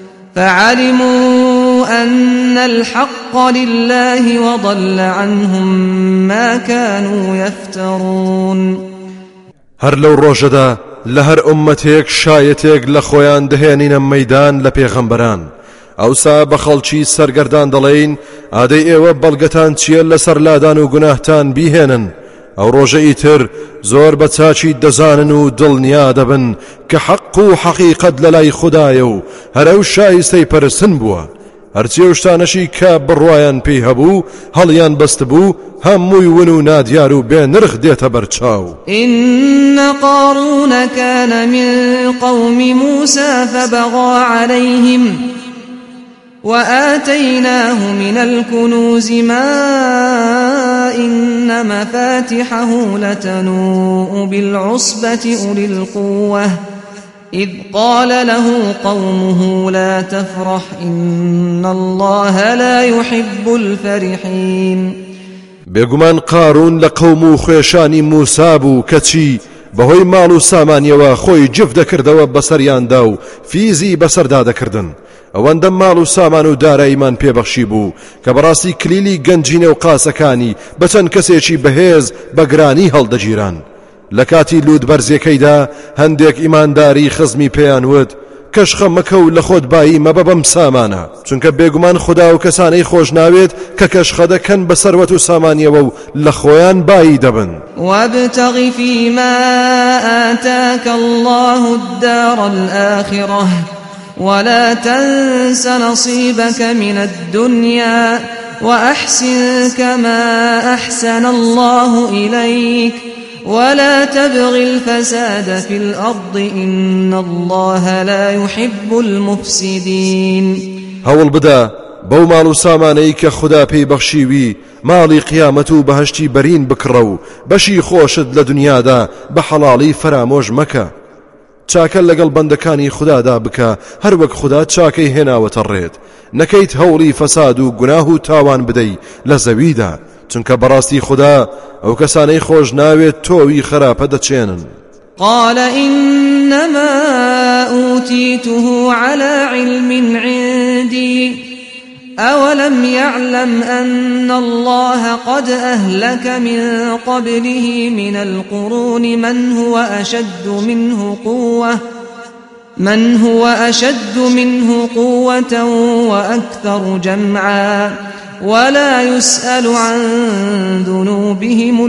Speaker 1: فعلموا أن الحق لله وضل عنهم ما كانوا يفترون.
Speaker 2: هەر لەو ڕۆژەدا لە هەر ئومەتێک شایەتێک لە خۆیان دەهێنینە مەیدان لە پێغەمبەران. ئەوسا بە خەڵکی سەرگەردان دەڵێین ئادەی ئێوە بەڵگەتان چییە لەسەر لادان و گوناهتان بیهێنن. ئەو ڕۆژە ئیتر زۆر بە چاچی دەزانن و دڵنیا دەبن کە حەق و حەقیقەت لە لای خوددایە و هەرەو شایستەی پەرستن بووە. هەرچی ئەو شتانەشی کە بڕوایان پێی هەبوو هەڵیان بەست بوو هەمووی ون و نادیار و بێ نرخ دێتە بەرچاو.
Speaker 1: إن قارون كان من قوم موسى فبغى عليهم وآتيناه من الكنوز ما إن مفاتحه لتنوء بالعصبة أولي القوة إذ قال له قومه لا تفرح إن الله لا يحب الفرحين.
Speaker 2: بێگومان قارون لە قەوم و خوێشانی موسا بوو کەچی بەهۆی ماڵ و سامانیەوە خۆی جفت دەکردەوە بەسەریاندا و فیزی بەسەردا دەکردن. ئەوەندە ماڵ و سامان و داراییمان پێبەخشی بوو کە بەڕاستی کلیلی گەنجینە و قاسەکانی بە چەند کەسێکی بەهێز بەگرانی هەڵدەگیران. لە کاتی لوود بەرزیەکەیدا هەندێک ئیمانداری خزمی پێیان وت کەشخە مەکە و لە خۆت بایی مەبە بەم سامانە چونکە بێگومان خوددا و کەسانەی خۆش ناوێت کە کەشخە دەکەن بە سەروەت و سامانیەوە و لە خۆیان بایی دەبن.
Speaker 1: وابتغ فيما آتاك الله الدار الآخرة ولا تنس نصيبك من الدنيا وأحسن كما أحسن الله إليك ولا تبغ الفساد في الأرض إن الله لا يحب المفسدين. هول
Speaker 2: بدا بەو ماڵ و سامانەی کە خوددا پێی بەخشیوی ماڵی قیامەت و بەهەشتی بەرین بکڕە و بەشی خۆشت لە دنیادا بە حەڵاڵی فرامۆژ مەکە. چاکە لەگەڵ بەندەکانی خوددادا بکە هەر وەک خوددا چاکەی هێناوەتە ڕێت. نەکەیت هەوڵی فەساد و گوناه و تاوان بدەی لە زەویدا چونکە بەڕاستی خوددا ئەو کەسانەی خۆش ناوێت تۆوی خراپە دەچێنن.
Speaker 1: قال إنما أوتيته على علم عندي أولم يعلم أن الله قد أهلك من قبله من القرون من هو أشد منه قوة وأكثر جمعا ولا يسأل عن ذنوبهم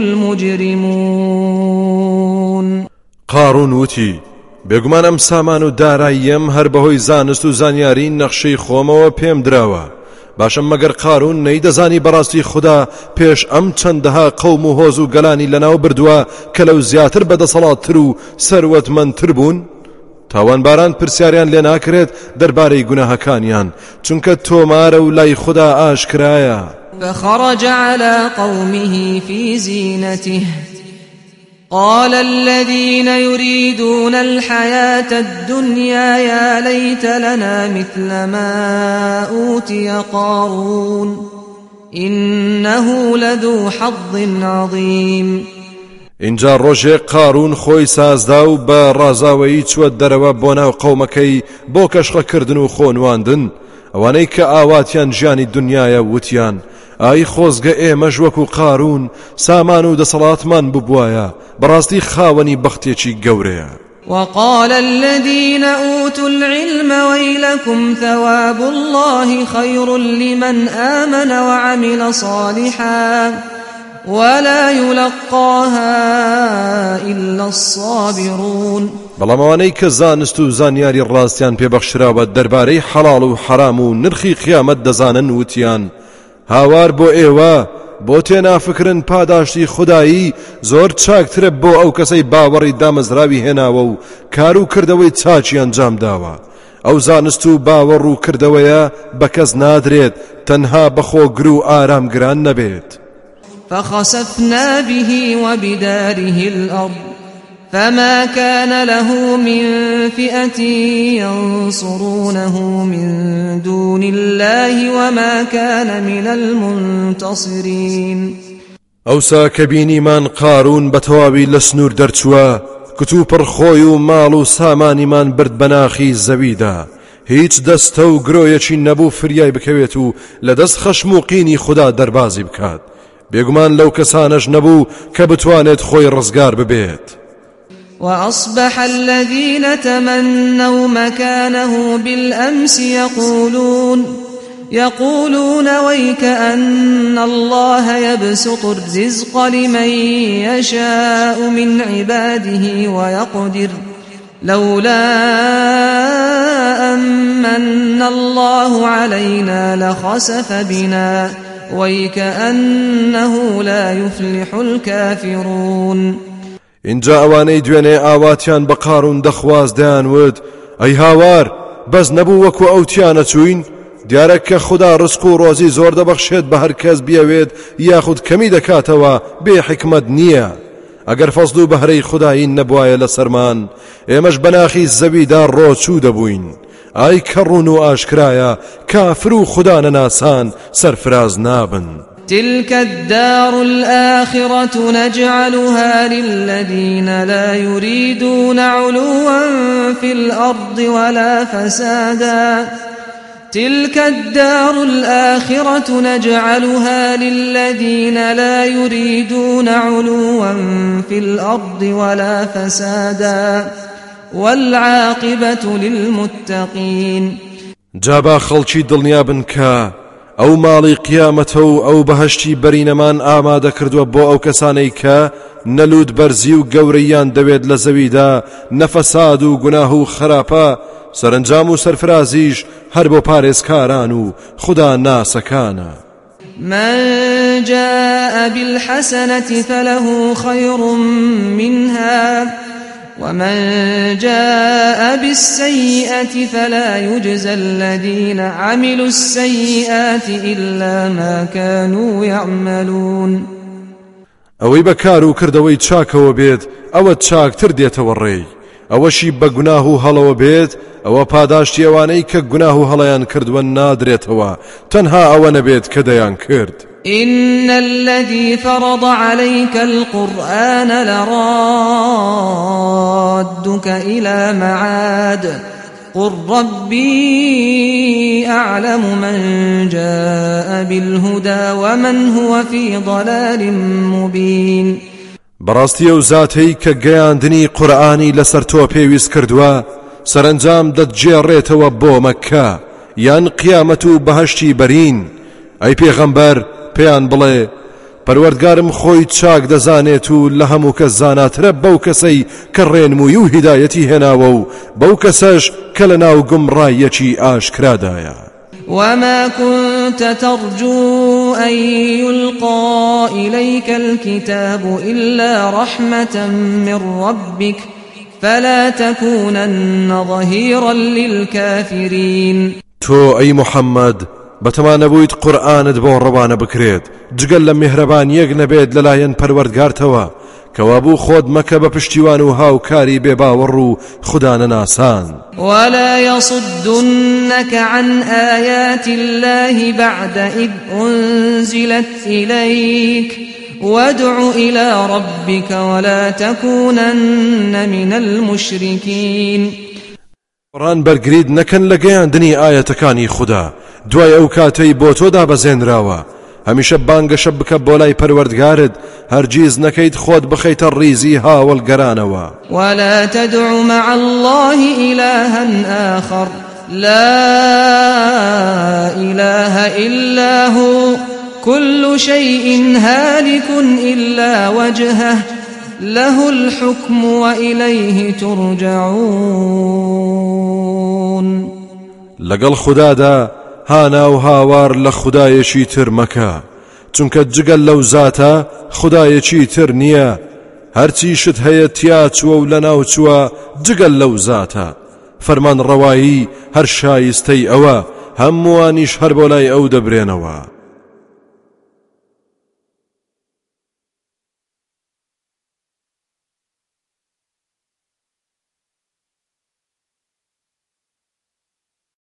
Speaker 1: المجرمون.
Speaker 2: قارون وتی بێگومان ئەم سامان و داراییم هەر بەهۆی زانست و زانیاری نەخشەی خۆمەوە پێم دراوە. باشم مەگەر قارون نەیدەزانی بەڕاستی خوددا پێش ئەم چەندەها قەوم و هۆز و گەلانی لەناو بردووە کە لەو زیاتر بەدەسەڵاتتر و سەروەتمەندتر بوون؟ تاوانباران پرسیاریان لێ ناکرێت دەربارەی گوناهەکانیان چونکە تۆمارە و لای خوددا ئاشکرایە.
Speaker 1: فخرج على قومه في زينته قال الذين يريدون الحياة الدنيا يا ليت لنا مثل ما أوتي قارون إنه لذو حظ عظيم.
Speaker 2: اینجا ڕۆژێ قارون خۆی سازدا و بە ڕازاوەیی چوە دەرەوە بۆ ناو قەومەکەی بۆ کەشخەکردن و خۆنواندن. ئەوانەی کە ئاواتیان ژیانی دنیایە وتیان ئای خۆزگە ئێمەش وەکو قارون سامان و دەسەڵاتمان ببوایە بەڕاستی خاوەنی بەختێکی گەورەیە.
Speaker 1: وقال الذين أوتوا العلم ويلكم ثواب الله خير لمن آمن وعمل صالحا ولا يلقاها إلا الصابرون.
Speaker 2: بەڵام ئەوانەی کە زانست و زانیاری ڕاستیان پێبەخشراوە دەربارەی حەڵاڵ و حرام و نرخی قیامەت دەزانن وتیان هاوار بۆ ئێوە بۆ تێنافکردن پاداشتی خودایی زۆر چاکترە بۆ ئەو کەسەی باوەڕی دامەزراوی هێناوە و کار و کردەوەی چاچی ئەنجام داوە. ئەو زانست و باوەڕ و کردەوەیە بە کەس نادرێت تەنها بەخۆگر و ئارامگران نەبێت.
Speaker 1: فخسفنا به وبداره الأرض فما كان له من فئة ينصرونه من دون الله وما كان من المنتصرين.
Speaker 2: ئەوسا کە بینیمان قارون بە تەواوی لە سنوور دەرچووە کتو پڕخۆی و ماڵ و سامانیمان برد بەناخی زەویدا هیچ دەستە و گرۆیەکی نەبوو فریای بکەوێت و لە دەست خەشم و قینی خوددا دەربازی بکات بێگومان لەو کەسانەش نەبوو کە بتوانێت خۆی ڕزگار ببێت.
Speaker 1: وأصبح الذين تمنوا مكانه بالأمس يقولون ويكأن الله يبسط الرزق لمن يشاء من عباده ويقدر لولا أمن الله علينا لخسف بنا ويكأنه لا يفلح الكافرون.
Speaker 2: اینجا ئەوانەی دوێنێ ئاواتیان بە قارون دەخواز دەیانوت ئەی هاوار بەس نەبوو وەکو ئەوتیانە چوین دیارە کە خوددا ڕزق و ڕۆزی زۆر دەبەخشێت بە هەر کەس بیەوێت یاخود کەمی دەکاتەوە بێ حکمت نییە ئەگەر فەزل و بەهرەی خودایی نەبوایە لەسەرمان ئێمەش بەناخی زەویدا ڕۆچوو دەبووین. ئای کە ڕوون و ئاشکرایە کافر و خوددا نەناسان سەرفراز نابن.
Speaker 1: تلك الدار الآخرة نجعلها للذين لا يريدون علوا في الأرض ولا فسادا. تلك الدار الآخرة نجعلها للذين لا يريدون علوا في الأرض ولا فسادا والعاقبة للمتقين.
Speaker 2: جابا خەڵکی دڵنیابن کە ئەو ماڵی قیامەتە و ئەو بەهەشتی بەرینەمان ئامادە کردووە بۆ ئەو کەسانەی کە نەلوود بەرزی و گەورەیان دەوێت لە زەویدا نەفەساد و گوناه و خراپە سەرنجام و سەرفرازیش هەر بۆ پارێزکاران و خوددا ناسەکانە.
Speaker 1: من جاء بالحسنة فله خير منها ومن جاء بالسيئة فلا يجزى الذين عملوا السيئات إلا ما كانوا يعملون.
Speaker 2: ئەوەی بەکار و کردەوەی چاکەوە بێت ئەوە چاکتر دێتەوە ڕێی ئەوەشی بە گوناه و هەڵەوە بێت ئەوە پاداشتی ئەوانەی کە گوناه و هەڵەیان کردووە نادرێتەوە تەنها ئەوە نەبێت کە دەیان کرد.
Speaker 1: إن الذي فرض عليك القرآن لرادك إلى معاد قل ربي أعلم من جاء بالهدى ومن هو في ضلال مبين.
Speaker 2: بەڕاستی ئەو زاتەی کە گەیاندنی قورئانی لەسەر تۆ پێویست کردووە سەرنجام دەتجێڕێتەوە بۆ مەککە یان قیامەت و بەهەشتی بەرین. ئەی پێغەمبەر پێیان بڵێ پەروەردگارم خۆی چاک دەزانێت و لە هەموو کەس زاناترە بەو کەسەی کە ڕێنمووی و هیدایەتی هێناوە و بەو کەسەش کە لە ناو گومڕایەکی ئاشکرادایە.
Speaker 1: وما كنت ترجو أن يلقى إليك الكتاب إلا رحمة من ربك فلا تكونن ظهيرا للكافرين.
Speaker 2: تو أي محمد بەتەمانەبوویت قورئانت بۆ ڕەوانە بکرێت جگەل لە میهرەبان یەک نەبێت لەلایەن پەروەردگارتەوە کەوا بوو خۆت مەکە بە پشتیوان و هاوکاری بێباوەڕ و خوددا نەناسان.
Speaker 1: ولا يصدنك عن آيات الله بعد إذ أنزلت إليك وادع إلى ربك ولا تكونن من المشركين.
Speaker 2: قورئان بەرگریت نەکەن لە گەیاندنی ئاەتەکانی خوددا دوای ئەو کاتەی بۆ تۆ دابەزێنراوە هەمیشە بانگەشە بکە بۆ لای پەروەردگارت هەرگیز نەکەیت خۆت بخەیتە ڕیزی هاوڵگەرانەوە.
Speaker 1: ولا تدع مع الله إلها آخر لا إله إلا هو كل شيء هالك إلا وجهه له الحكم وإليه ترجعون.
Speaker 2: لەگەڵ خوددادا هانا و هاوار لە خودایەکی تر مەکە چونکە جگەل لەو زاتە خودایەکی تر نییە هەرچی شت هەیە تیا چووە و لە ناو چووە جگەل لەو زاتە فەرمان ڕەوایی هەر شایستەی ئەوە هەمووانیش هەر بۆ لای ئەو دەبرێنەوە.